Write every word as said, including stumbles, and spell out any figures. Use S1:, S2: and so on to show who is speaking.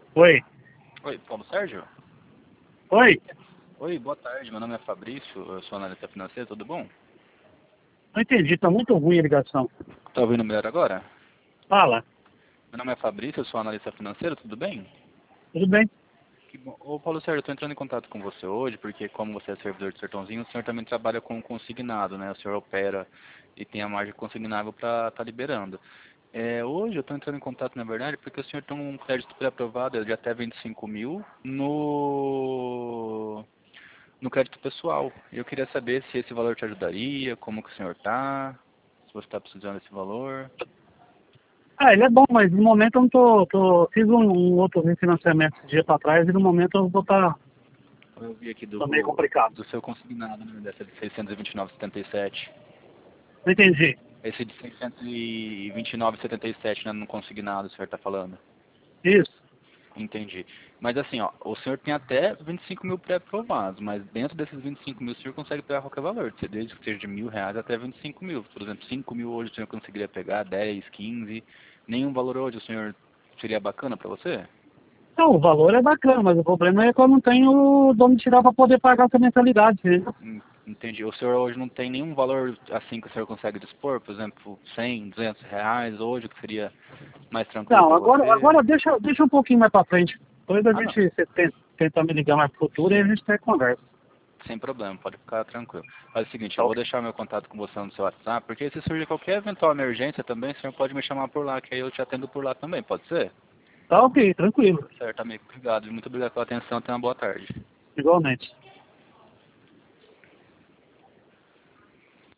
S1: Oi.
S2: Oi, Paulo Sérgio?
S1: Oi.
S2: Oi, boa tarde. Meu nome é Fabrício, eu sou analista financeiro, tudo bom?
S1: Não entendi, tá muito ruim a ligação.
S2: Tá ouvindo melhor agora?
S1: Fala.
S2: Meu nome é Fabrício, eu sou analista financeiro, tudo bem?
S1: Tudo bem?
S2: Que bom. Ô, Paulo Sérgio, eu estou entrando em contato com você hoje, porque como você é servidor de Sertãozinho, o senhor também trabalha com consignado, né? O senhor opera e tem a margem consignável para estar liberando. É, hoje eu estou entrando em contato, na verdade, porque o senhor tem um crédito pré-aprovado de até vinte e cinco mil no, no crédito pessoal. Eu queria saber se esse valor te ajudaria, como que o senhor está, se você está precisando desse valor.
S1: Ah, ele é bom, mas no momento eu não tô... tô fiz um, um outro refinanciamento esse dia pra trás e no momento eu vou estar... Tá,
S2: Eu vi aqui do,
S1: tá meio complicado.
S2: do seu consignado, né, dessa de seiscentos e vinte e nove vírgula setenta e sete.
S1: Não entendi.
S2: Esse de seiscentos e vinte e nove vírgula setenta e sete, né, no consignado, o senhor está falando.
S1: Isso.
S2: Entendi. Mas assim, ó, o senhor tem até vinte e cinco mil pré-aprovados, mas dentro desses vinte e cinco mil o senhor consegue pegar qualquer valor, desde que seja de mil reais até vinte e cinco mil. Por exemplo, cinco mil hoje o senhor conseguiria pegar, dez, quinze, nenhum valor hoje o senhor seria bacana para você?
S1: Não, o valor é bacana, mas o problema é que eu não tenho de onde tirar pra poder pagar essa mensalidade, entendeu?
S2: Hum, Entendi. O senhor hoje não tem nenhum valor assim que o senhor consegue dispor, por exemplo, cem, duzentos reais hoje, que seria mais tranquilo
S1: Não,
S2: para
S1: agora,
S2: você?
S1: agora deixa, deixa um pouquinho mais pra frente. Depois a
S2: Ah, não.
S1: gente você tenta, tenta me ligar mais pro futuro e a
S2: Sim.
S1: gente tem conversa.
S2: Sem problema, pode ficar tranquilo. Faz o seguinte, eu
S1: Tá
S2: vou
S1: ok.
S2: deixar meu contato com você no seu WhatsApp, porque se surgir qualquer eventual emergência também, o senhor pode me chamar por lá, que aí eu te atendo por lá também, pode ser?
S1: Tá ok, tranquilo.
S2: Certo, amigo. Obrigado. Muito obrigado pela atenção. Tenha uma boa tarde.
S1: Igualmente.